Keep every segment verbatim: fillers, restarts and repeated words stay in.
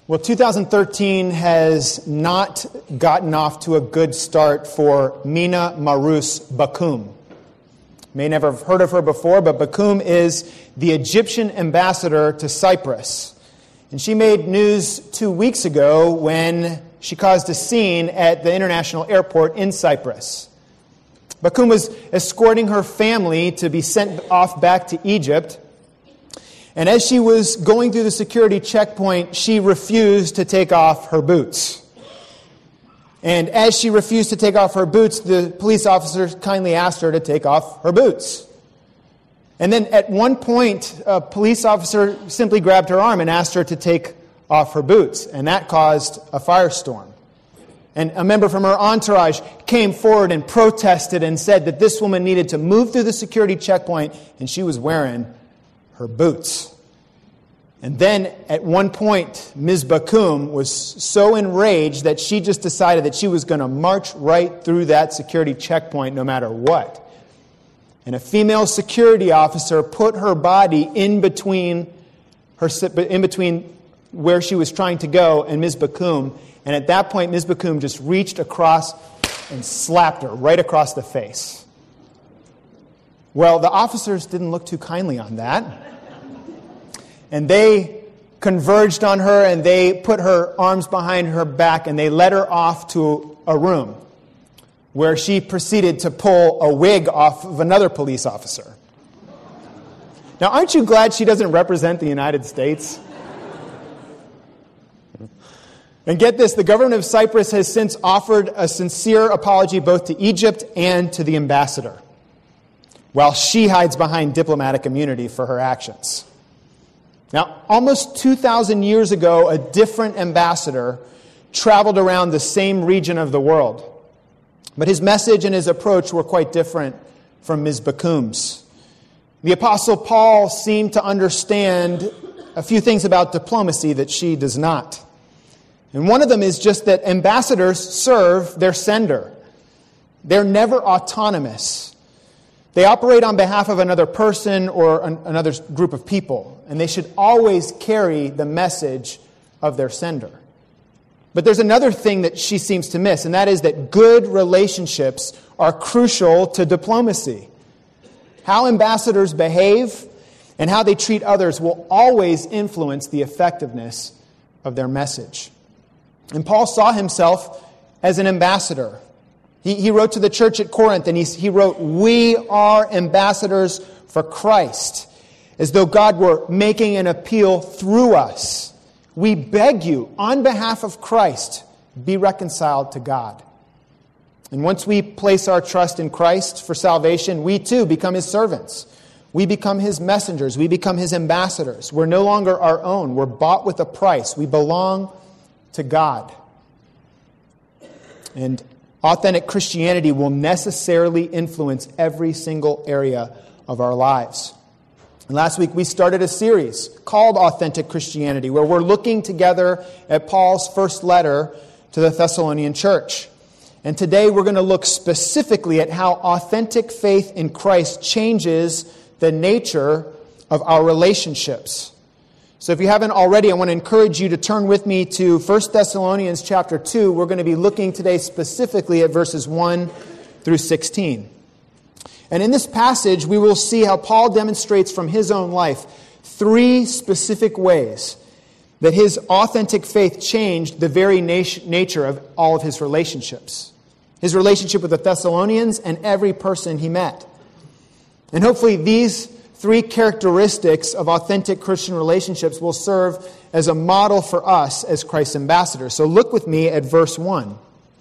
Well, two thousand thirteen has not gotten off to a good start for Mina Marous Bakoum. You may never have heard of her before, but Bakoum is the Egyptian ambassador to Cyprus. And she made news two weeks ago when she caused a scene at the international airport in Cyprus. Bakoum was escorting her family to be sent off back to Egypt. And as she was going through the security checkpoint, she refused to take off her boots. And as she refused to take off her boots, the police officer kindly asked her to take off her boots. And then at one point, a police officer simply grabbed her arm and asked her to take off her boots. And that caused a firestorm. And a member from her entourage came forward and protested and said that this woman needed to move through the security checkpoint, and she was wearing her boots. And then at one point, Miz Bakoum was so enraged that she just decided that she was going to march right through that security checkpoint no matter what. And a female security officer put her body in between her in between where she was trying to go and Miz Bakoum. And at that point, Miz Bakoum just reached across and slapped her right across the face. Well, the officers didn't look too kindly on that. And they converged on her and they put her arms behind her back and they led her off to a room where she proceeded to pull a wig off of another police officer. Now, aren't you glad she doesn't represent the United States? And get this, the government of Cyprus has since offered a sincere apology both to Egypt and to the ambassador, while she hides behind diplomatic immunity for her actions. Now, almost two thousand years ago, a different ambassador traveled around the same region of the world. But his message and his approach were quite different from Miz Bakoum's. The Apostle Paul seemed to understand a few things about diplomacy that she does not. And one of them is just that ambassadors serve their sender. They're never autonomous. They operate on behalf of another person or an, another group of people, and they should always carry the message of their sender. But there's another thing that she seems to miss, and that is that good relationships are crucial to diplomacy. How ambassadors behave and how they treat others will always influence the effectiveness of their message. And Paul saw himself as an ambassador. He, he wrote to the church at Corinth, and he, he wrote, "We are ambassadors for Christ," as though God were making an appeal through us. "We beg you, on behalf of Christ, be reconciled to God." And once we place our trust in Christ for salvation, we too become His servants. We become His messengers. We become His ambassadors. We're no longer our own. We're bought with a price. We belong to God. And authentic Christianity will necessarily influence every single area of our lives. And last week we started a series called Authentic Christianity, where we're looking together at Paul's first letter to the Thessalonian church. And today we're going to look specifically at how authentic faith in Christ changes the nature of our relationships. So if you haven't already, I want to encourage you to turn with me to First Thessalonians chapter two. We're going to be looking today specifically at verses one through sixteen. And in this passage, we will see how Paul demonstrates from his own life three specific ways that his authentic faith changed the very nat- nature of all of his relationships. His relationship with the Thessalonians and every person he met. And hopefully these three characteristics of authentic Christian relationships will serve as a model for us as Christ's ambassadors. So look with me at verse one.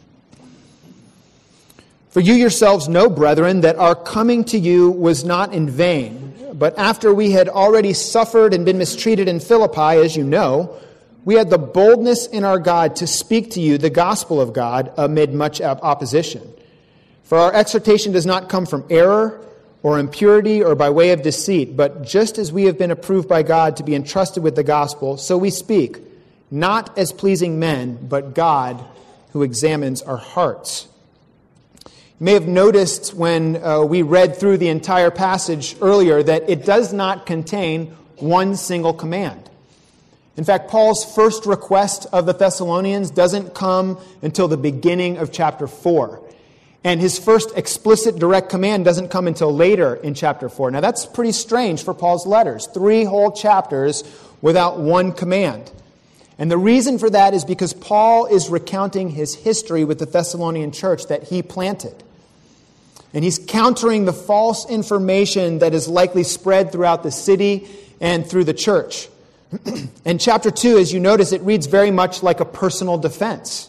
"For you yourselves know, brethren, that our coming to you was not in vain. But after we had already suffered and been mistreated in Philippi, as you know, we had the boldness in our God to speak to you the gospel of God amid much opposition. For our exhortation does not come from error or impurity or by way of deceit, but just as we have been approved by God to be entrusted with the gospel, so we speak, not as pleasing men, but God who examines our hearts." You may have noticed when uh, we read through the entire passage earlier that it does not contain one single command. In fact, Paul's first request of the Thessalonians doesn't come until the beginning of chapter four. And his first explicit direct command doesn't come until later in chapter four. Now that's pretty strange for Paul's letters. Three whole chapters without one command. And the reason for that is because Paul is recounting his history with the Thessalonian church that he planted. And he's countering the false information that is likely spread throughout the city and through the church. And chapter two, as you notice, it reads very much like a personal defense.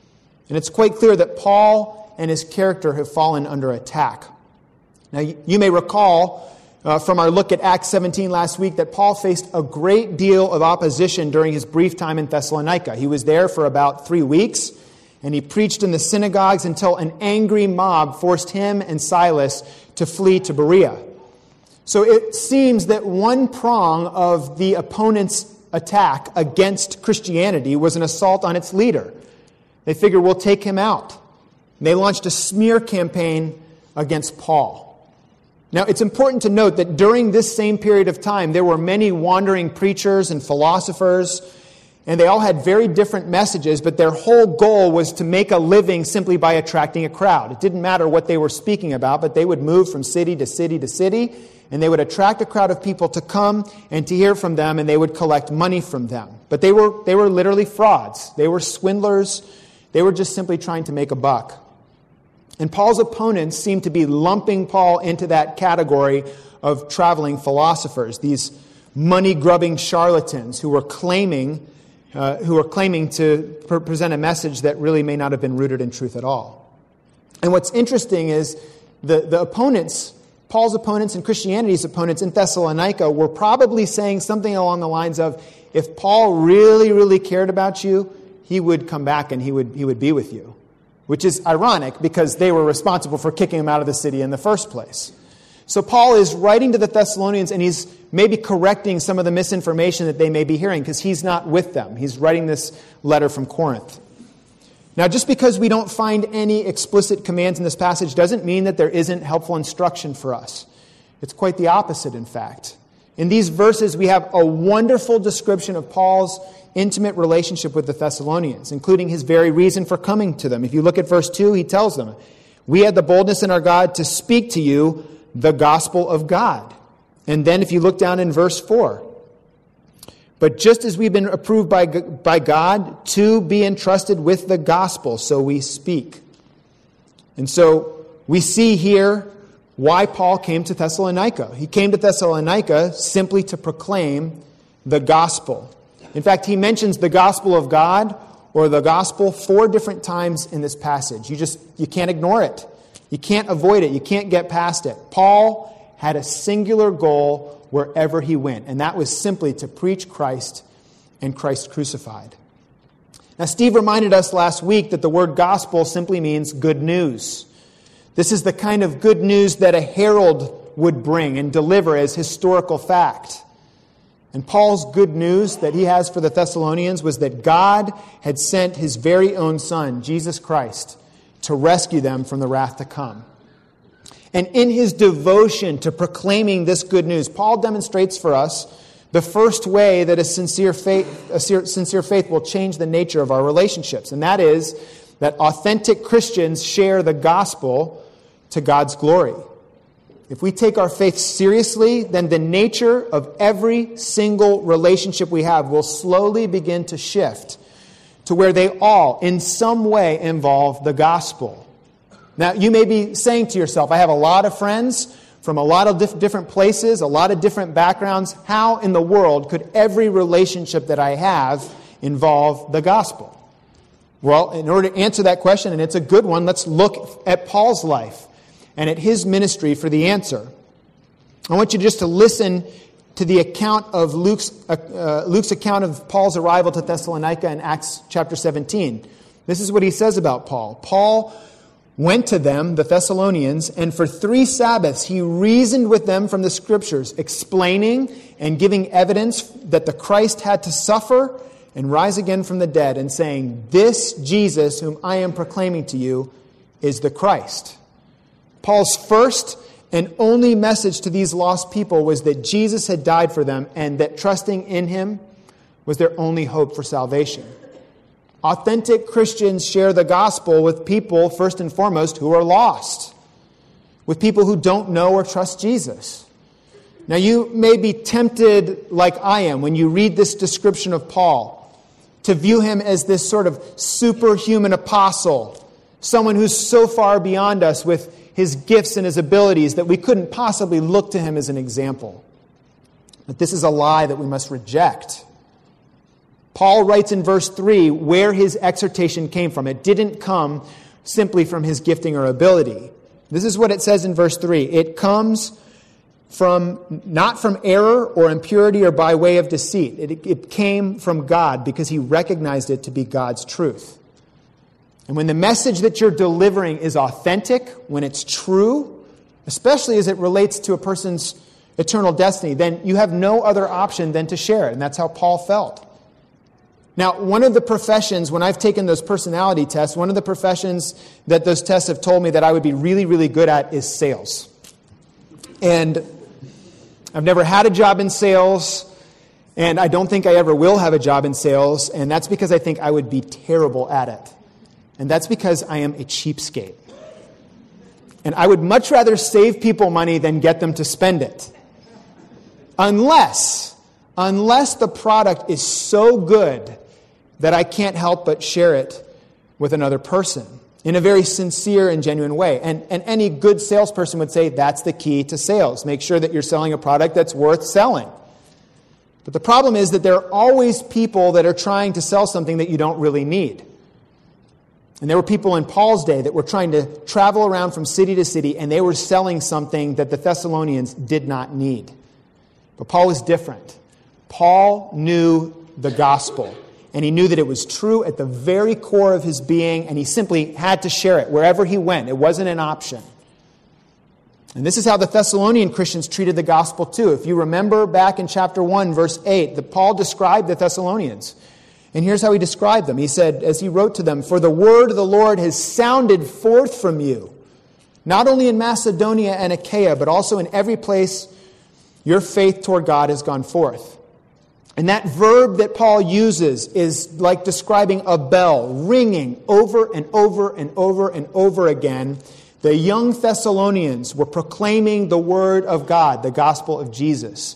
And it's quite clear that Paul and his character have fallen under attack. Now, you may recall uh, from our look at Acts seventeen last week that Paul faced a great deal of opposition during his brief time in Thessalonica. He was there for about three weeks, and he preached in the synagogues until an angry mob forced him and Silas to flee to Berea. So it seems that one prong of the opponent's attack against Christianity was an assault on its leader. They figured, we'll take him out. They launched a smear campaign against Paul. Now, it's important to note that during this same period of time, there were many wandering preachers and philosophers, and they all had very different messages, but their whole goal was to make a living simply by attracting a crowd. It didn't matter what they were speaking about, but they would move from city to city to city, and they would attract a crowd of people to come and to hear from them, and they would collect money from them. But they were they were literally frauds. They were swindlers. They were just simply trying to make a buck. And Paul's opponents seemed to be lumping Paul into that category of traveling philosophers, these money-grubbing charlatans who were claiming uh, who were claiming to pre- present a message that really may not have been rooted in truth at all. And what's interesting is the, the opponents, Paul's opponents and Christianity's opponents in Thessalonica were probably saying something along the lines of, if Paul really, really cared about you, he would come back and he would he would be with you. Which is ironic because they were responsible for kicking him out of the city in the first place. So Paul is writing to the Thessalonians and he's maybe correcting some of the misinformation that they may be hearing because he's not with them. He's writing this letter from Corinth. Now, just because we don't find any explicit commands in this passage doesn't mean that there isn't helpful instruction for us. It's quite the opposite, in fact. In these verses, we have a wonderful description of Paul's intimate relationship with the Thessalonians, including his very reason for coming to them. If you look at verse two, he tells them, we had the boldness in our God to speak to you the gospel of God. And then if you look down in verse four, but just as we've been approved by, by God to be entrusted with the gospel, so we speak. And so we see here why Paul came to Thessalonica. He came to Thessalonica simply to proclaim the gospel. In fact, he mentions the gospel of God or the gospel four different times in this passage. You just, you can't ignore it. You can't avoid it. You can't get past it. Paul had a singular goal wherever he went, and that was simply to preach Christ and Christ crucified. Now, Steve reminded us last week that the word gospel simply means good news. This is the kind of good news that a herald would bring and deliver as historical fact. And Paul's good news that he has for the Thessalonians was that God had sent his very own Son, Jesus Christ, to rescue them from the wrath to come. And in his devotion to proclaiming this good news, Paul demonstrates for us the first way that a sincere faith, a sincere faith will change the nature of our relationships. And that is that authentic Christians share the gospel to God's glory. If we take our faith seriously, then the nature of every single relationship we have will slowly begin to shift to where they all, in some way, involve the gospel. Now, you may be saying to yourself, I have a lot of friends from a lot of diff- different places, a lot of different backgrounds. How in the world could every relationship that I have involve the gospel? Well, in order to answer that question, and it's a good one, let's look at Paul's life and at his ministry for the answer. I want you just to listen to the account of Luke's, uh, Luke's account of Paul's arrival to Thessalonica in Acts chapter seventeen. This is what he says about Paul. Paul went to them, the Thessalonians, and for three Sabbaths he reasoned with them from the Scriptures, explaining and giving evidence that the Christ had to suffer and rise again from the dead, and saying, this Jesus whom I am proclaiming to you is the Christ. Paul's first and only message to these lost people was that Jesus had died for them and that trusting in him was their only hope for salvation. Authentic Christians share the gospel with people, first and foremost, who are lost, with people who don't know or trust Jesus. Now, you may be tempted, like I am, when you read this description of Paul, to view him as this sort of superhuman apostle, someone who's so far beyond us with his gifts and his abilities that we couldn't possibly look to him as an example. But this is a lie that we must reject. Paul writes in verse three where his exhortation came from. It didn't come simply from his gifting or ability. This is what it says in verse three. It comes from not from error or impurity or by way of deceit. It, it came from God because he recognized it to be God's truth. And when the message that you're delivering is authentic, when it's true, especially as it relates to a person's eternal destiny, then you have no other option than to share it. And that's how Paul felt. Now, one of the professions, when I've taken those personality tests, one of the professions that those tests have told me that I would be really, really good at is sales. And I've never had a job in sales, and I don't think I ever will have a job in sales, and that's because I think I would be terrible at it. And that's because I am a cheapskate. And I would much rather save people money than get them to spend it. Unless, unless the product is so good that I can't help but share it with another person in a very sincere and genuine way. And, and any good salesperson would say that's the key to sales. Make sure that you're selling a product that's worth selling. But the problem is that there are always people that are trying to sell something that you don't really need. And there were people in Paul's day that were trying to travel around from city to city, and they were selling something that the Thessalonians did not need. But Paul was different. Paul knew the gospel, and he knew that it was true at the very core of his being, and he simply had to share it wherever he went. It wasn't an option. And this is how the Thessalonian Christians treated the gospel too. If you remember back in chapter one, verse eight, that Paul described the Thessalonians. And here's how he described them. He said, as he wrote to them, "For the word of the Lord has sounded forth from you, not only in Macedonia and Achaia, but also in every place your faith toward God has gone forth." And that verb that Paul uses is like describing a bell ringing over and over and over and over again. The young Thessalonians were proclaiming the word of God, the gospel of Jesus.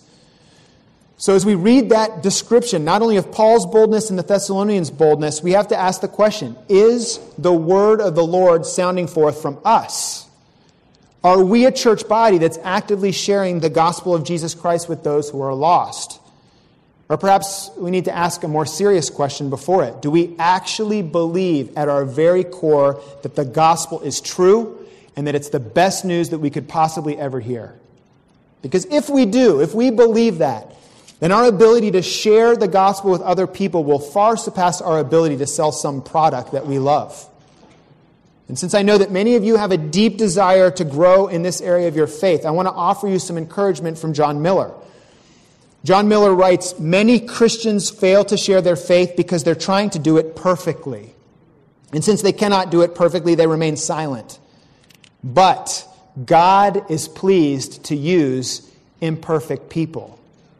So as we read that description, not only of Paul's boldness and the Thessalonians' boldness, we have to ask the question, is the word of the Lord sounding forth from us? Are we a church body that's actively sharing the gospel of Jesus Christ with those who are lost? Or perhaps we need to ask a more serious question before it. Do we actually believe at our very core that the gospel is true and that it's the best news that we could possibly ever hear? Because if we do, if we believe that, then our ability to share the gospel with other people will far surpass our ability to sell some product that we love. And since I know that many of you have a deep desire to grow in this area of your faith, I want to offer you some encouragement from John Miller. John Miller writes, "Many Christians fail to share their faith because they're trying to do it perfectly. And since they cannot do it perfectly, they remain silent. But God is pleased to use imperfect people."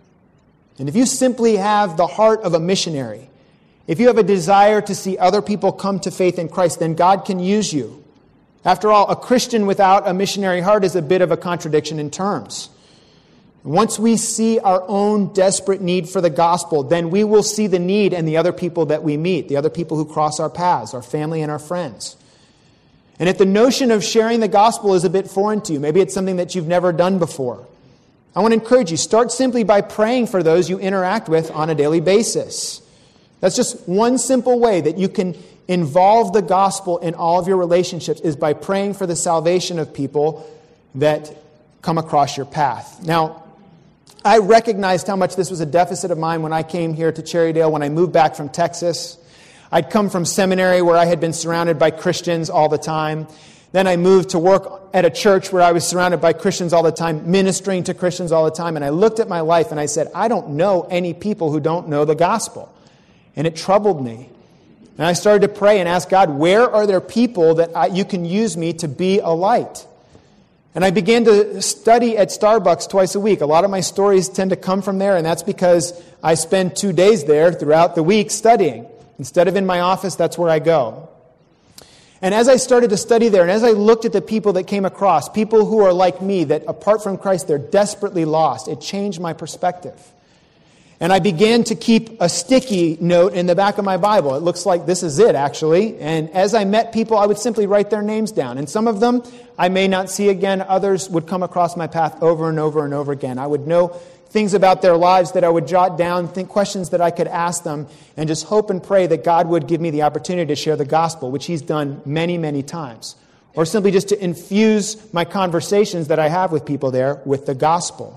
And if you simply have the heart of a missionary, if you have a desire to see other people come to faith in Christ, then God can use you. After all, a Christian without a missionary heart is a bit of a contradiction in terms. Once we see our own desperate need for the gospel, then we will see the need in the other people that we meet, the other people who cross our paths, our family and our friends. And if the notion of sharing the gospel is a bit foreign to you, maybe it's something that you've never done before, I want to encourage you, start simply by praying for those you interact with on a daily basis. That's just one simple way that you can involve the gospel in all of your relationships, is by praying for the salvation of people that come across your path. Now, I recognized how much this was a deficit of mine when I came here to Cherrydale, when I moved back from Texas. I'd come from seminary where I had been surrounded by Christians all the time. Then I moved to work at a church where I was surrounded by Christians all the time, ministering to Christians all the time. And I looked at my life and I said, I don't know any people who don't know the gospel. And it troubled me. And I started to pray and ask God, where are there people that I, you can use me to be a light? And I began to study at Starbucks twice a week. A lot of my stories tend to come from there, and that's because I spend two days there throughout the week studying. Instead of in my office, that's where I go. And as I started to study there, and as I looked at the people that came across, people who are like me, that apart from Christ, they're desperately lost, it changed my perspective. And I began to keep a sticky note in the back of my Bible. It looks like this is it, actually. And as I met people, I would simply write their names down. And some of them I may not see again. Others would come across my path over and over and over again. I would know things about their lives that I would jot down, think questions that I could ask them, and just hope and pray that God would give me the opportunity to share the gospel, which He's done many, many times. Or simply just to infuse my conversations that I have with people there with the gospel.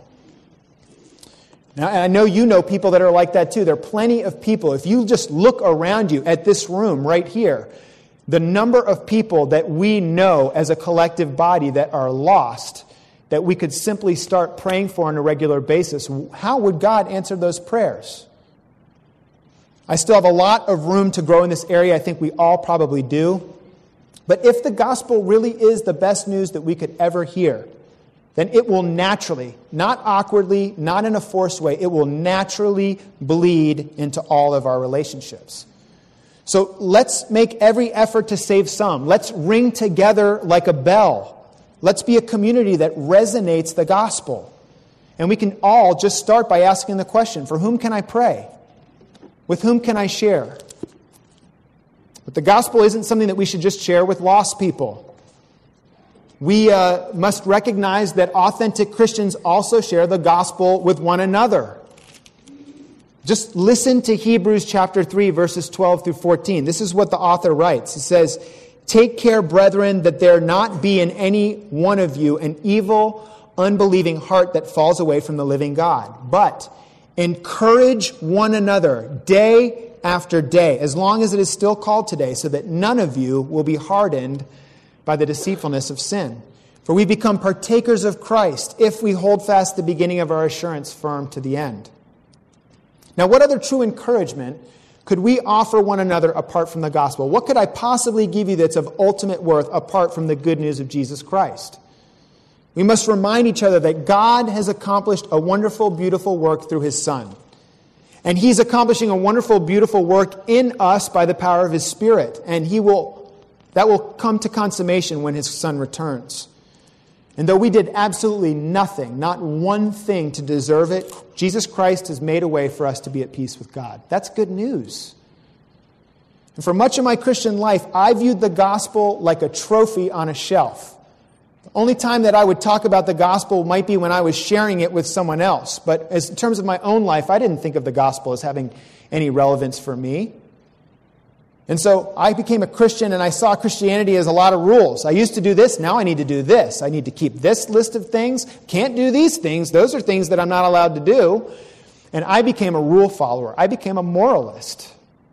Now, I know you know people that are like that too. There are plenty of people. If you just look around you at this room right here, the number of people that we know as a collective body that are lost, that we could simply start praying for on a regular basis, how would God answer those prayers? I still have a lot of room to grow in this area. I think we all probably do. But if the gospel really is the best news that we could ever hear, then it will naturally, not awkwardly, not in a forced way, it will naturally bleed into all of our relationships. So let's make every effort to save some. Let's ring together like a bell. Let's be a community that resonates the gospel. And we can all just start by asking the question, for whom can I pray? With whom can I share? But the gospel isn't something that we should just share with lost people. We uh, must recognize that authentic Christians also share the gospel with one another. Just listen to Hebrews chapter three, verses twelve through fourteen. This is what the author writes. He says, "Take care, brethren, that there not be in any one of you an evil, unbelieving heart that falls away from the living God. But encourage one another day after day, as long as it is still called today, so that none of you will be hardened by the deceitfulness of sin. For we become partakers of Christ if we hold fast the beginning of our assurance firm to the end." Now, what other true encouragement could we offer one another apart from the gospel? What could I possibly give you that's of ultimate worth apart from the good news of Jesus Christ? We must remind each other that God has accomplished a wonderful, beautiful work through His Son. And He's accomplishing a wonderful, beautiful work in us by the power of His Spirit. And He will That will come to consummation when His Son returns. And though we did absolutely nothing, not one thing to deserve it, Jesus Christ has made a way for us to be at peace with God. That's good news. And for much of my Christian life, I viewed the gospel like a trophy on a shelf. The only time that I would talk about the gospel might be when I was sharing it with someone else. But as in terms of my own life, I didn't think of the gospel as having any relevance for me. And so I became a Christian, and I saw Christianity as a lot of rules. I used to do this, now I need to do this. I need to keep this list of things. Can't do these things. Those are things that I'm not allowed to do. And I became a rule follower. I became a moralist.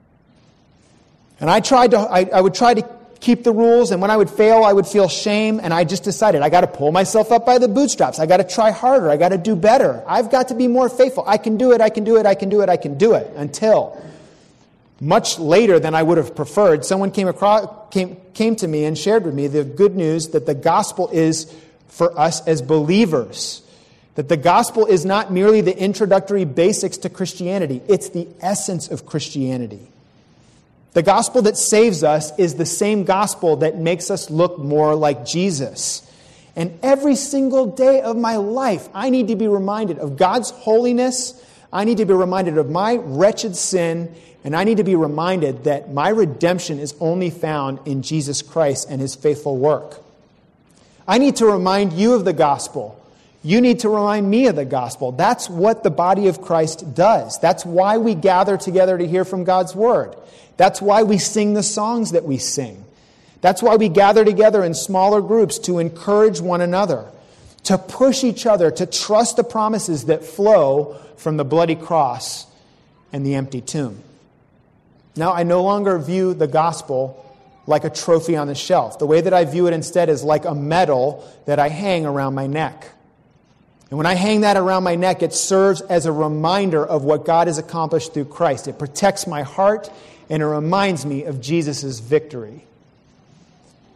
And I tried to. I, I would try to keep the rules, and when I would fail, I would feel shame, and I just decided I got to pull myself up by the bootstraps. I got to try harder. I got to do better. I've got to be more faithful. I can do it. I can do it. I can do it. I can do it. Until much later than I would have preferred, someone came across, came, came to me and shared with me the good news that the gospel is for us as believers. That the gospel is not merely the introductory basics to Christianity. It's the essence of Christianity. The gospel that saves us is the same gospel that makes us look more like Jesus. And every single day of my life, I need to be reminded of God's holiness. I need to be reminded of my wretched sin. And I need to be reminded that my redemption is only found in Jesus Christ and His faithful work. I need to remind you of the gospel. You need to remind me of the gospel. That's what the body of Christ does. That's why we gather together to hear from God's word. That's why we sing the songs that we sing. That's why we gather together in smaller groups to encourage one another, to push each other, to trust the promises that flow from the bloody cross and the empty tomb. Now, I no longer view the gospel like a trophy on the shelf. The way that I view it instead is like a medal that I hang around my neck. And when I hang that around my neck, it serves as a reminder of what God has accomplished through Christ. It protects my heart, and it reminds me of Jesus' victory.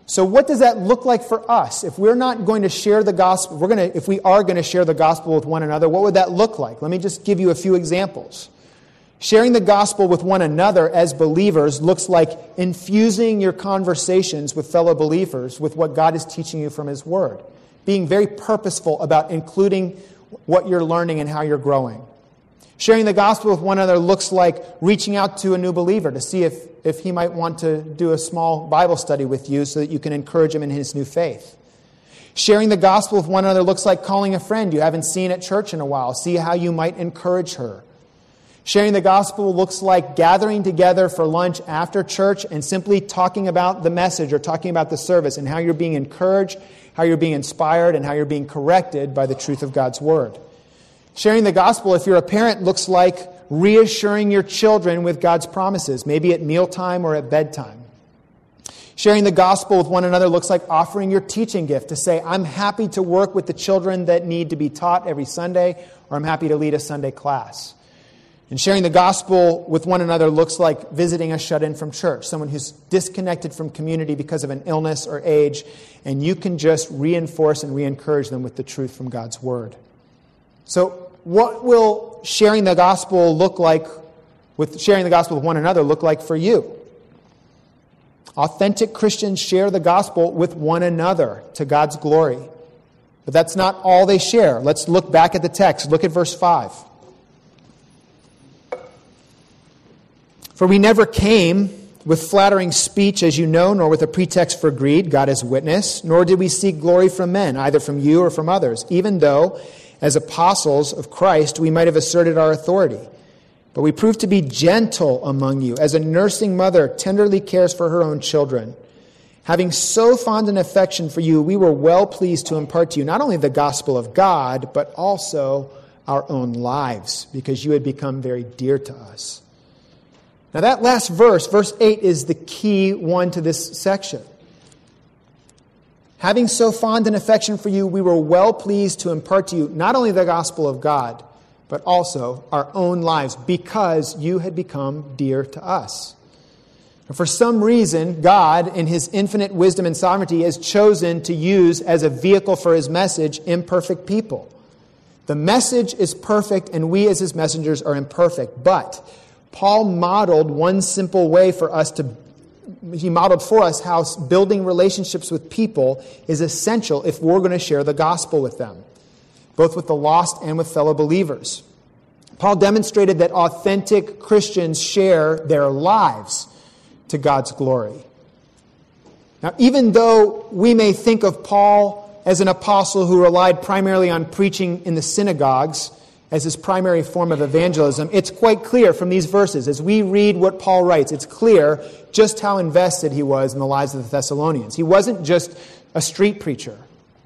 So what does that look like for us? If we're not going to share the gospel, we're going to, if we are going to share the gospel with one another, what would that look like? Let me just give you a few examples. Sharing the gospel with one another as believers looks like infusing your conversations with fellow believers with what God is teaching you from His Word. Being very purposeful about including what you're learning and how you're growing. Sharing the gospel with one another looks like reaching out to a new believer to see if, if he might want to do a small Bible study with you so that you can encourage him in his new faith. Sharing the gospel with one another looks like calling a friend you haven't seen at church in a while. See how you might encourage her. Sharing the gospel looks like gathering together for lunch after church and simply talking about the message or talking about the service and how you're being encouraged, how you're being inspired, and how you're being corrected by the truth of God's Word. Sharing the gospel, if you're a parent, looks like reassuring your children with God's promises, maybe at mealtime or at bedtime. Sharing the gospel with one another looks like offering your teaching gift to say, I'm happy to work with the children that need to be taught every Sunday, or I'm happy to lead a Sunday class. And sharing the gospel with one another looks like visiting a shut-in from church, someone who's disconnected from community because of an illness or age, and you can just reinforce and re-encourage them with the truth from God's Word. So what will sharing the gospel look like, with sharing the gospel with one another look like for you? Authentic Christians share the gospel with one another to God's glory. But that's not all they share. Let's look back at the text. Look at verse five. For we never came with flattering speech, as you know, nor with a pretext for greed, God is witness, nor did we seek glory from men, either from you or from others, even though, as apostles of Christ, we might have asserted our authority. But we proved to be gentle among you, as a nursing mother tenderly cares for her own children. Having so fond an affection for you, we were well pleased to impart to you not only the gospel of God, but also our own lives, because you had become very dear to us. Now that last verse, verse eight, is the key one to this section. Having so fond an affection for you, we were well pleased to impart to you not only the gospel of God, but also our own lives, because you had become dear to us. And for some reason, God, in His infinite wisdom and sovereignty, has chosen to use as a vehicle for His message imperfect people. The message is perfect, and we as His messengers are imperfect. But Paul modeled one simple way for us to He modeled for us how building relationships with people is essential if we're going to share the gospel with them, both with the lost and with fellow believers. Paul demonstrated that authentic Christians share their lives to God's glory. Now, even though we may think of Paul as an apostle who relied primarily on preaching in the synagogues as his primary form of evangelism, it's quite clear from these verses, as we read what Paul writes, it's clear just how invested he was in the lives of the Thessalonians. He wasn't just a street preacher.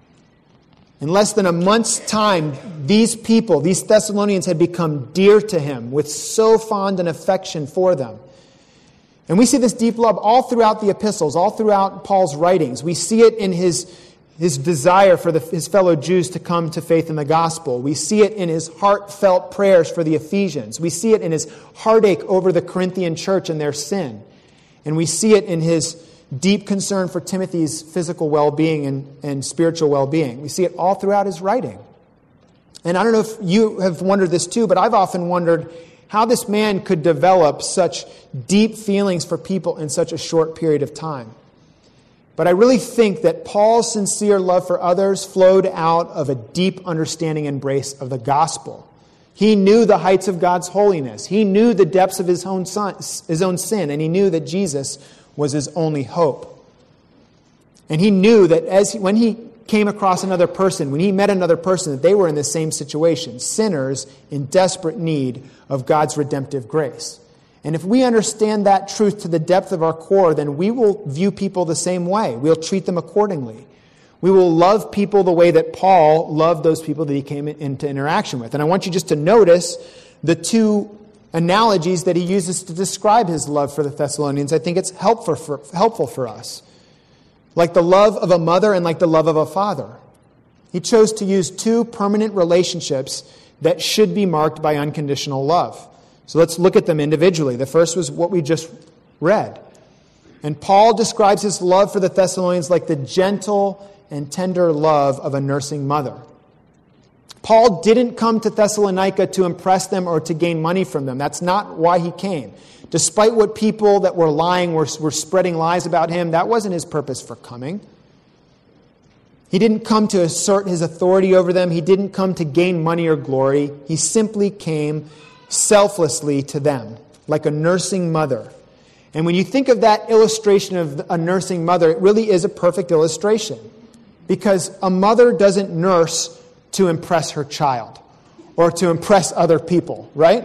In less than a month's time, these people, these Thessalonians, had become dear to him with so fond an affection for them. And we see this deep love all throughout the epistles, all throughout Paul's writings. We see it in his His desire for the, his fellow Jews to come to faith in the gospel. We see it in his heartfelt prayers for the Ephesians. We see it in his heartache over the Corinthian church and their sin. And we see it in his deep concern for Timothy's physical well-being and, and spiritual well-being. We see it all throughout his writing. And I don't know if you have wondered this too, but I've often wondered how this man could develop such deep feelings for people in such a short period of time. But I really think that Paul's sincere love for others flowed out of a deep understanding and embrace of the gospel. He knew the heights of God's holiness. He knew the depths of his own son, his own sin, and he knew that Jesus was his only hope. And he knew that as he, when he came across another person, when he met another person, that they were in the same situation, sinners in desperate need of God's redemptive grace. And if we understand that truth to the depth of our core, then we will view people the same way. We'll treat them accordingly. We will love people the way that Paul loved those people that he came into interaction with. And I want you just to notice the two analogies that he uses to describe his love for the Thessalonians. I think it's helpful for, helpful for us. Like the love of a mother and like the love of a father. He chose to use two permanent relationships that should be marked by unconditional love. So let's look at them individually. The first was what we just read. And Paul describes his love for the Thessalonians like the gentle and tender love of a nursing mother. Paul didn't come to Thessalonica to impress them or to gain money from them. That's not why he came. Despite what people that were lying were, were spreading lies about him, that wasn't his purpose for coming. He didn't come to assert his authority over them. He didn't come to gain money or glory. He simply came selflessly to them, like a nursing mother. And when you think of that illustration of a nursing mother, it really is a perfect illustration. Because a mother doesn't nurse to impress her child or to impress other people, right?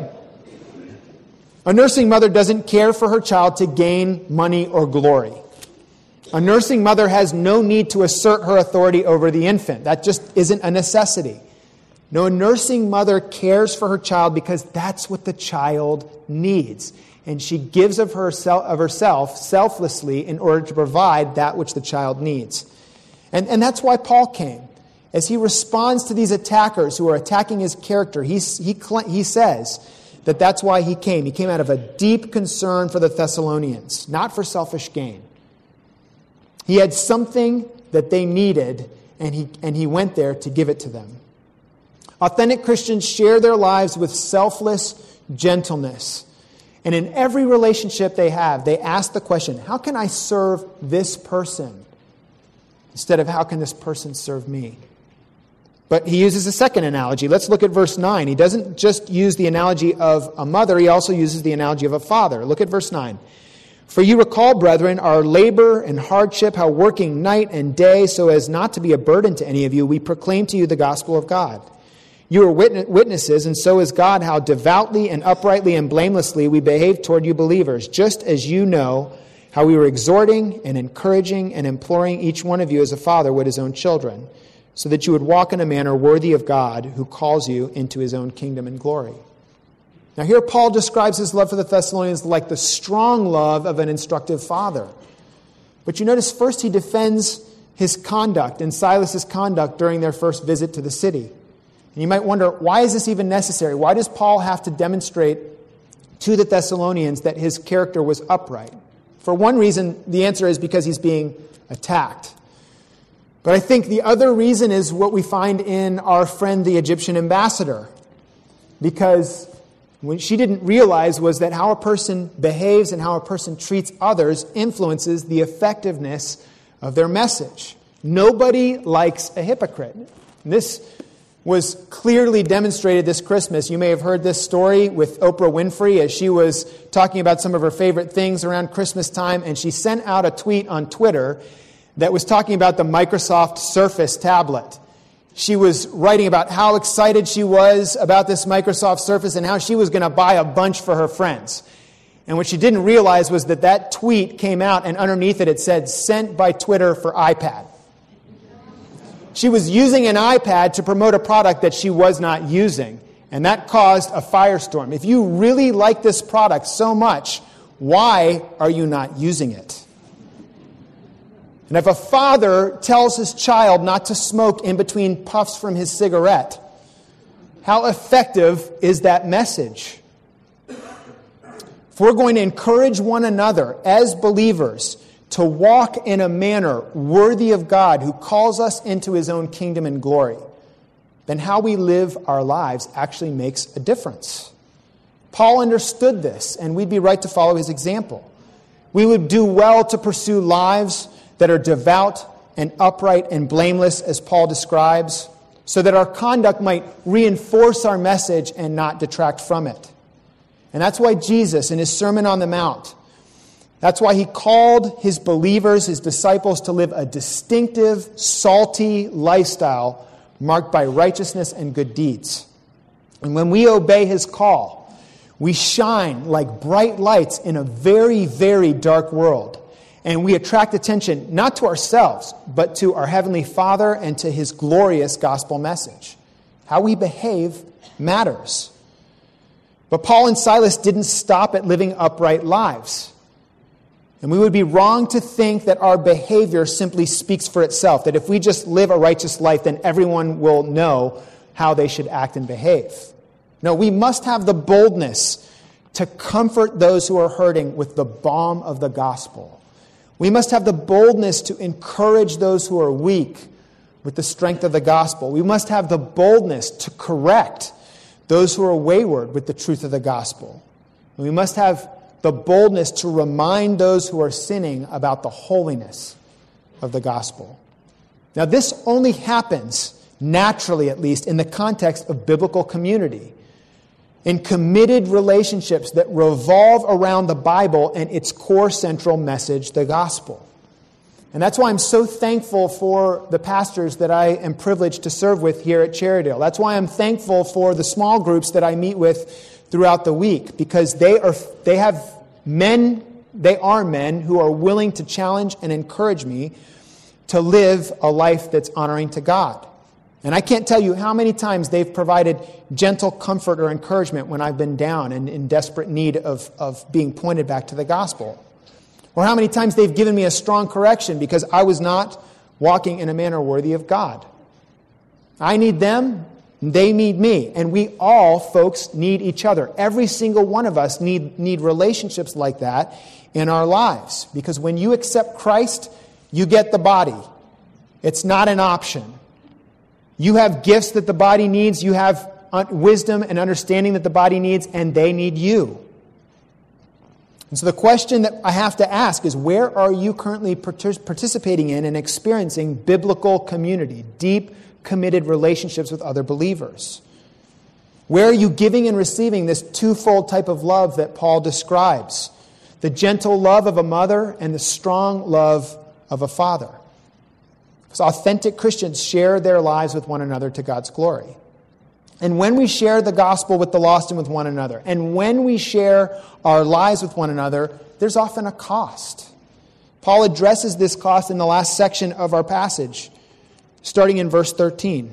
A nursing mother doesn't care for her child to gain money or glory. A nursing mother has no need to assert her authority over the infant. That just isn't a necessity. No, a nursing mother cares for her child because that's what the child needs. And she gives of herself, of herself selflessly in order to provide that which the child needs. And, and that's why Paul came. As he responds to these attackers who are attacking his character, he, he, he says that that's why he came. He came out of a deep concern for the Thessalonians, not for selfish gain. He had something that they needed, and he, and he went there to give it to them. Authentic Christians share their lives with selfless gentleness. And in every relationship they have, they ask the question, how can I serve this person? Instead of how can this person serve me? But he uses a second analogy. Let's look at verse nine. He doesn't just use the analogy of a mother, he also uses the analogy of a father. Look at verse nine. For you recall, brethren, our labor and hardship, how working night and day so as not to be a burden to any of you, we proclaim to you the gospel of God. You are witnesses, and so is God, how devoutly and uprightly and blamelessly we behave toward you believers, just as you know how we were exhorting and encouraging and imploring each one of you as a father would his own children, so that you would walk in a manner worthy of God who calls you into his own kingdom and glory. Now here Paul describes his love for the Thessalonians like the strong love of an instructive father. But you notice first he defends his conduct and Silas's conduct during their first visit to the city. And you might wonder, why is this even necessary? Why does Paul have to demonstrate to the Thessalonians that his character was upright? For one reason, the answer is because he's being attacked. But I think the other reason is what we find in our friend, the Egyptian ambassador. Because what she didn't realize was that how a person behaves and how a person treats others influences the effectiveness of their message. Nobody likes a hypocrite. This was clearly demonstrated this Christmas. You may have heard this story with Oprah Winfrey as she was talking about some of her favorite things around Christmas time, and she sent out a tweet on Twitter that was talking about the Microsoft Surface tablet. She was writing about how excited she was about this Microsoft Surface and how she was going to buy a bunch for her friends. And what she didn't realize was that that tweet came out, and underneath it it said, sent by Twitter for iPad. She was using an iPad to promote a product that she was not using, and that caused a firestorm. If you really like this product so much, why are you not using it? And if a father tells his child not to smoke in between puffs from his cigarette, how effective is that message? If we're going to encourage one another as believers to walk in a manner worthy of God who calls us into his own kingdom and glory, then how we live our lives actually makes a difference. Paul understood this, and we'd be right to follow his example. We would do well to pursue lives that are devout and upright and blameless, as Paul describes, so that our conduct might reinforce our message and not detract from it. And that's why Jesus, in his Sermon on the Mount, that's why he called his believers, his disciples, to live a distinctive, salty lifestyle marked by righteousness and good deeds. And when we obey his call, we shine like bright lights in a very, very dark world. And we attract attention not to ourselves, but to our Heavenly Father and to his glorious gospel message. How we behave matters. But Paul and Silas didn't stop at living upright lives. And we would be wrong to think that our behavior simply speaks for itself, that if we just live a righteous life, then everyone will know how they should act and behave. No, we must have the boldness to comfort those who are hurting with the balm of the gospel, We must have the boldness to encourage those who are weak with the strength of the gospel. We must have the boldness to correct those who are wayward with the truth of the gospel. We must have the boldness to remind those who are sinning about the holiness of the gospel. Now, this only happens, naturally at least, in the context of biblical community, in committed relationships that revolve around the Bible and its core central message, the gospel. And that's why I'm so thankful for the pastors that I am privileged to serve with here at Cherrydale. That's why I'm thankful for the small groups that I meet with throughout the week, because they are they have men, they are men who are willing to challenge and encourage me to live a life that's honoring to God. And I can't tell you how many times they've provided gentle comfort or encouragement when I've been down and in desperate need of, of being pointed back to the gospel. Or how many times they've given me a strong correction because I was not walking in a manner worthy of God. I need them, they need me. And we all, folks, need each other. Every single one of us need, need relationships like that in our lives. Because when you accept Christ, you get the body. It's not an option. You have gifts that the body needs. You have wisdom and understanding that the body needs, and they need you. And so the question that I have to ask is, where are you currently participating in and experiencing biblical community, deep, committed relationships with other believers? Where are you giving and receiving this twofold type of love that Paul describes? The gentle love of a mother and the strong love of a father. Because authentic Christians share their lives with one another to God's glory. And when we share the gospel with the lost and with one another, and when we share our lives with one another, there's often a cost. Paul addresses this cost in the last section of our passage, starting in verse thirteen.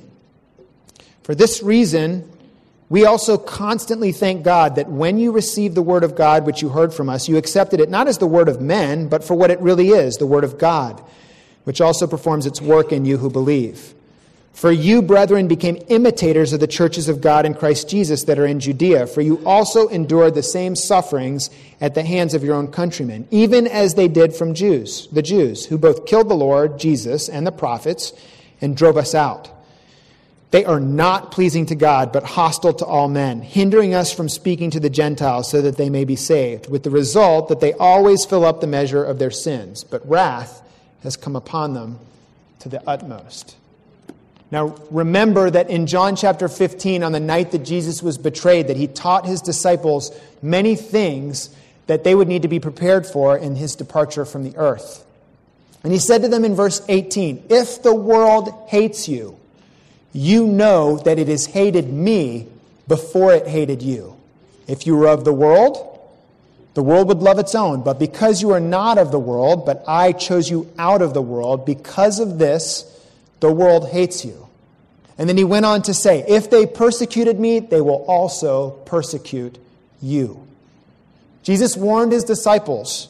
For this reason, we also constantly thank God that when you received the word of God which you heard from us, you accepted it not as the word of men, but for what it really is, the word of God, which also performs its work in you who believe. For you, brethren, became imitators of the churches of God in Christ Jesus that are in Judea, for you also endured the same sufferings at the hands of your own countrymen, even as they did from Jews, the Jews, who both killed the Lord Jesus and the prophets and drove us out. They are not pleasing to God, but hostile to all men, hindering us from speaking to the Gentiles so that they may be saved, with the result that they always fill up the measure of their sins, but wrath has come upon them to the utmost. Now, remember that in John chapter fifteen, on the night that Jesus was betrayed, that he taught his disciples many things that they would need to be prepared for in his departure from the earth. And he said to them in verse eighteen, if the world hates you, you know that it has hated me before it hated you. If you were of the world, the world would love its own. But because you are not of the world, but I chose you out of the world, because of this, the world hates you. And then he went on to say, if they persecuted me, they will also persecute you. Jesus warned his disciples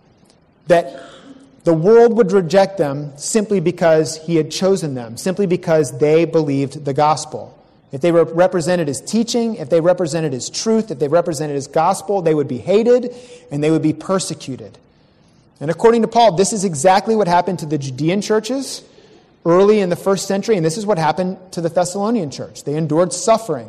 that the world would reject them simply because he had chosen them, simply because they believed the gospel. If they were represented as teaching, if they represented as truth, if they represented as gospel, they would be hated and they would be persecuted. And according to Paul, this is exactly what happened to the Judean churches early in the first century, and this is what happened to the Thessalonian church. They endured suffering.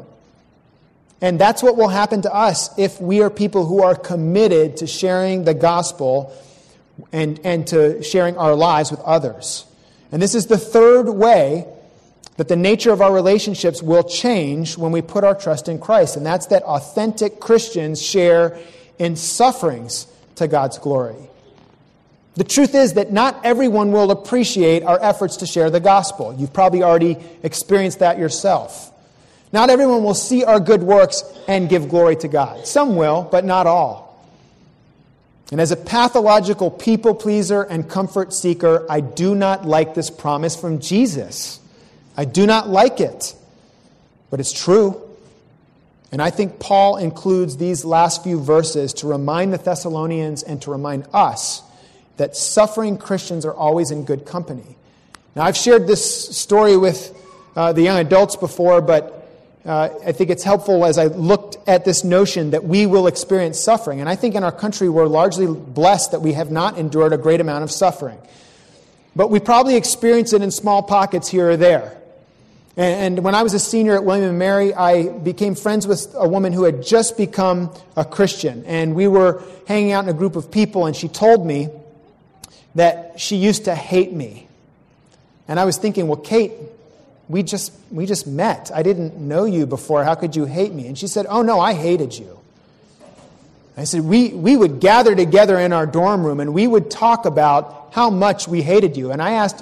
And that's what will happen to us if we are people who are committed to sharing the gospel and, and to sharing our lives with others. And this is the third way that the nature of our relationships will change when we put our trust in Christ. And that's that authentic Christians share in sufferings to God's glory. The truth is that not everyone will appreciate our efforts to share the gospel. You've probably already experienced that yourself. Not everyone will see our good works and give glory to God. Some will, but not all. And as a pathological people pleaser and comfort seeker, I do not like this promise from Jesus. I do not like it, but it's true. And I think Paul includes these last few verses to remind the Thessalonians and to remind us that suffering Christians are always in good company. Now, I've shared this story with uh, the young adults before, but uh, I think it's helpful as I looked at this notion that we will experience suffering. And I think in our country we're largely blessed that we have not endured a great amount of suffering. But we probably experience it in small pockets here or there. And, and when I was a senior at William and Mary, I became friends with a woman who had just become a Christian. And we were hanging out in a group of people, and she told me that she used to hate me. And I was thinking, well, Kate, we just we just met. I didn't know you before. How could you hate me? And she said, oh, no, I hated you. I said, we, we would gather together in our dorm room and we would talk about how much we hated you. And I asked,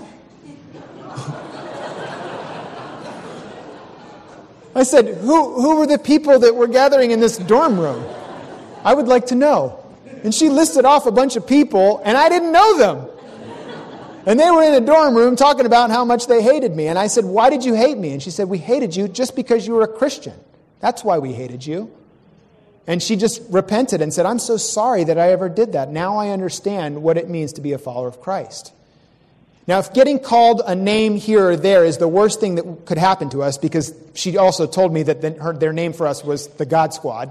I said, who, who were the people that were gathering in this dorm room? I would like to know. And she listed off a bunch of people, and I didn't know them. And they were in a dorm room talking about how much they hated me. And I said, why did you hate me? And she said, we hated you just because you were a Christian. That's why we hated you. And she just repented and said, I'm so sorry that I ever did that. Now I understand what it means to be a follower of Christ. Now, if getting called a name here or there is the worst thing that could happen to us, because she also told me that the, her, their name for us was the God Squad.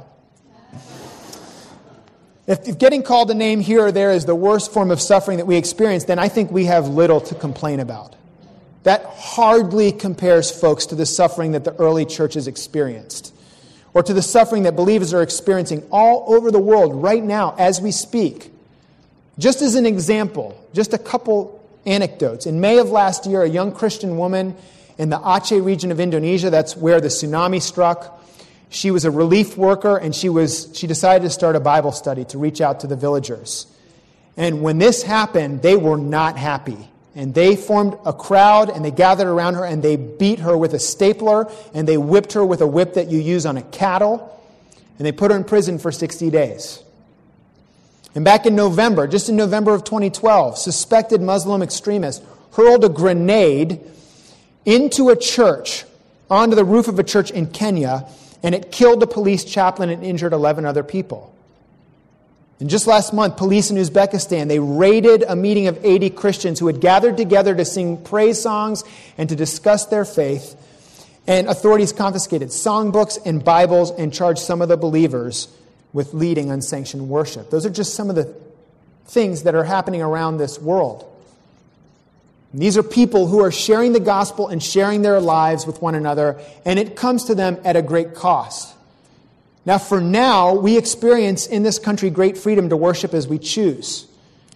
If, if getting called a name here or there is the worst form of suffering that we experience, then I think we have little to complain about. That hardly compares, folks, to the suffering that the early churches experienced, or to the suffering that believers are experiencing all over the world right now as we speak. Just as an example, just a couple anecdotes. In May of last year, a young Christian woman in the Aceh region of Indonesia, that's where the tsunami struck, she was a relief worker, and she was she decided to start a Bible study to reach out to the villagers. And when this happened, they were not happy. And they formed a crowd, and they gathered around her, and they beat her with a stapler, and they whipped her with a whip that you use on a cattle, and they put her in prison for sixty days. And back in November, just in November of twenty twelve, suspected Muslim extremists hurled a grenade into a church, onto the roof of a church in Kenya, and it killed the police chaplain and injured eleven other people. And just last month, police in Uzbekistan, they raided a meeting of eighty Christians who had gathered together to sing praise songs and to discuss their faith. And authorities confiscated songbooks and Bibles and charged some of the believers with leading unsanctioned worship. Those are just some of the things that are happening around this world. And these are people who are sharing the gospel and sharing their lives with one another, and it comes to them at a great cost. Now, for now, we experience in this country great freedom to worship as we choose.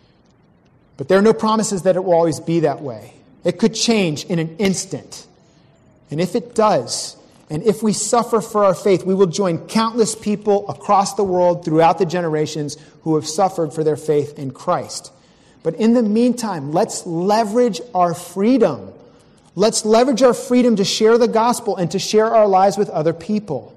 But there are no promises that it will always be that way. It could change in an instant. And if it does, and if we suffer for our faith, we will join countless people across the world throughout the generations who have suffered for their faith in Christ. But in the meantime, let's leverage our freedom. Let's leverage our freedom to share the gospel and to share our lives with other people.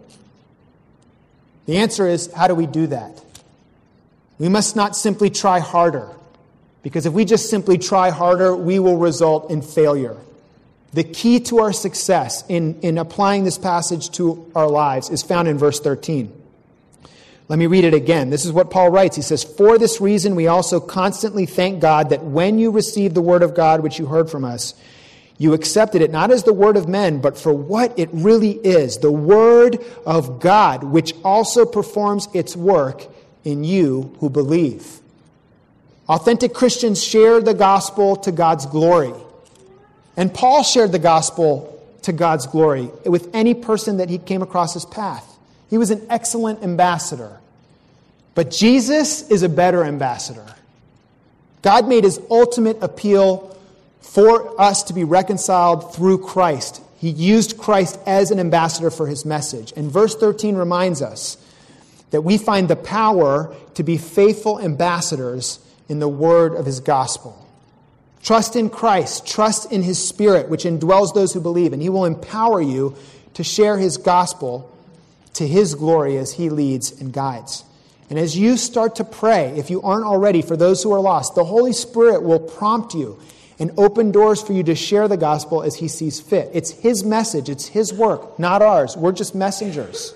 The answer is, how do we do that? We must not simply try harder, because if we just simply try harder, we will result in failure. The key to our success in, in applying this passage to our lives is found in verse thirteen. Let me read it again. This is what Paul writes. He says, "For this reason we also constantly thank God that when you received the word of God which you heard from us, you accepted it not as the word of men, but for what it really is, the word of God, which also performs its work in you who believe." Authentic Christians share the gospel to God's glory. And Paul shared the gospel to God's glory with any person that he came across his path. He was an excellent ambassador. But Jesus is a better ambassador. God made his ultimate appeal for us to be reconciled through Christ. He used Christ as an ambassador for his message. And verse thirteen reminds us that we find the power to be faithful ambassadors in the word of his gospel. Trust in Christ. Trust in his Spirit, which indwells those who believe. And he will empower you to share his gospel to his glory as he leads and guides. And as you start to pray, if you aren't already, for those who are lost, the Holy Spirit will prompt you and open doors for you to share the gospel as he sees fit. It's his message. It's his work, not ours. We're just messengers.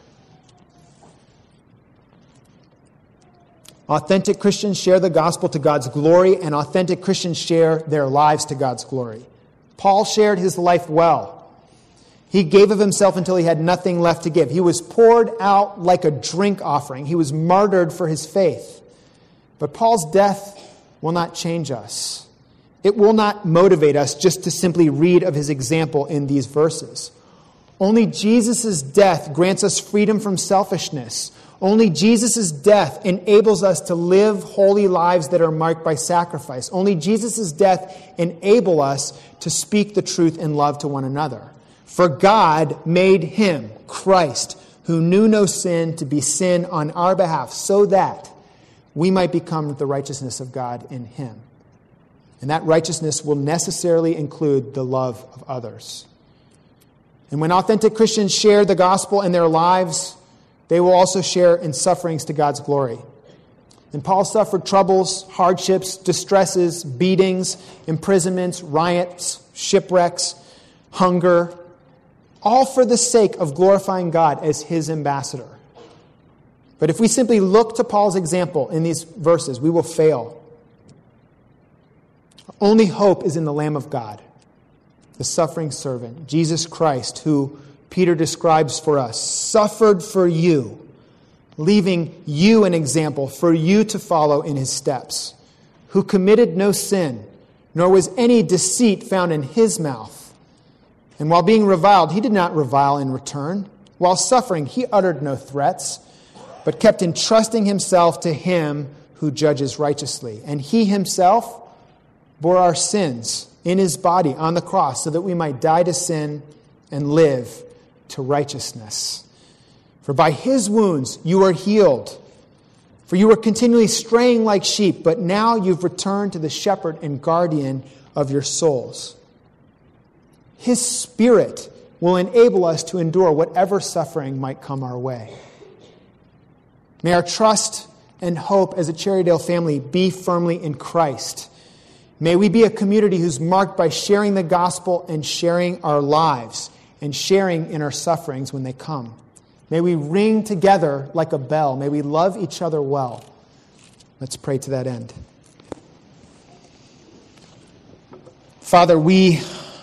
Authentic Christians share the gospel to God's glory, and authentic Christians share their lives to God's glory. Paul shared his life well. He gave of himself until he had nothing left to give. He was poured out like a drink offering. He was martyred for his faith. But Paul's death will not change us. It will not motivate us just to simply read of his example in these verses. Only Jesus' death grants us freedom from selfishness. Only Jesus' death enables us to live holy lives that are marked by sacrifice. Only Jesus' death enables us to speak the truth in love to one another. For God made him, Christ, who knew no sin, to be sin on our behalf, so that we might become the righteousness of God in him. And that righteousness will necessarily include the love of others. And when authentic Christians share the gospel in their lives, they will also share in sufferings to God's glory. And Paul suffered troubles, hardships, distresses, beatings, imprisonments, riots, shipwrecks, hunger, all for the sake of glorifying God as his ambassador. But if we simply look to Paul's example in these verses, we will fail. Our only hope is in the Lamb of God, the suffering servant, Jesus Christ, who Peter describes for us, suffered for you, leaving you an example for you to follow in his steps, who committed no sin, nor was any deceit found in his mouth. And while being reviled, he did not revile in return. While suffering, he uttered no threats, but kept entrusting himself to him who judges righteously. And he himself bore our sins in his body on the cross so that we might die to sin and live to righteousness. For by his wounds you are healed. For you were continually straying like sheep, but now you've returned to the shepherd and guardian of your souls. His Spirit will enable us to endure whatever suffering might come our way. May our trust and hope as a Cherrydale family be firmly in Christ. May we be a community who's marked by sharing the gospel and sharing our lives and sharing in our sufferings when they come. May we ring together like a bell. May we love each other well. Let's pray to that end. Father, we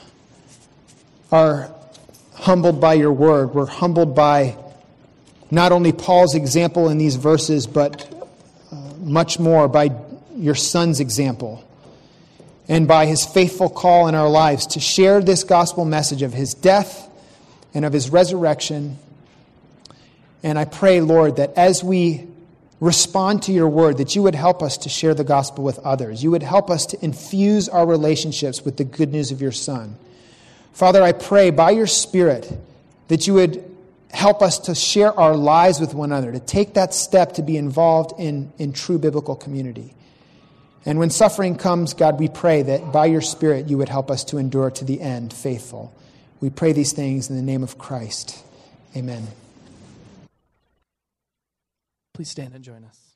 are humbled by your word. We're humbled by not only Paul's example in these verses, but uh, much more by your Son's example and by his faithful call in our lives to share this gospel message of his death and of his resurrection. And I pray, Lord, that as we respond to your word, that you would help us to share the gospel with others. You would help us to infuse our relationships with the good news of your Son. Father, I pray by your Spirit that you would help us to share our lives with one another, to take that step to be involved in, in true biblical community. And when suffering comes, God, we pray that by your Spirit you would help us to endure to the end, faithful. We pray these things in the name of Christ. Amen. Please stand and join us.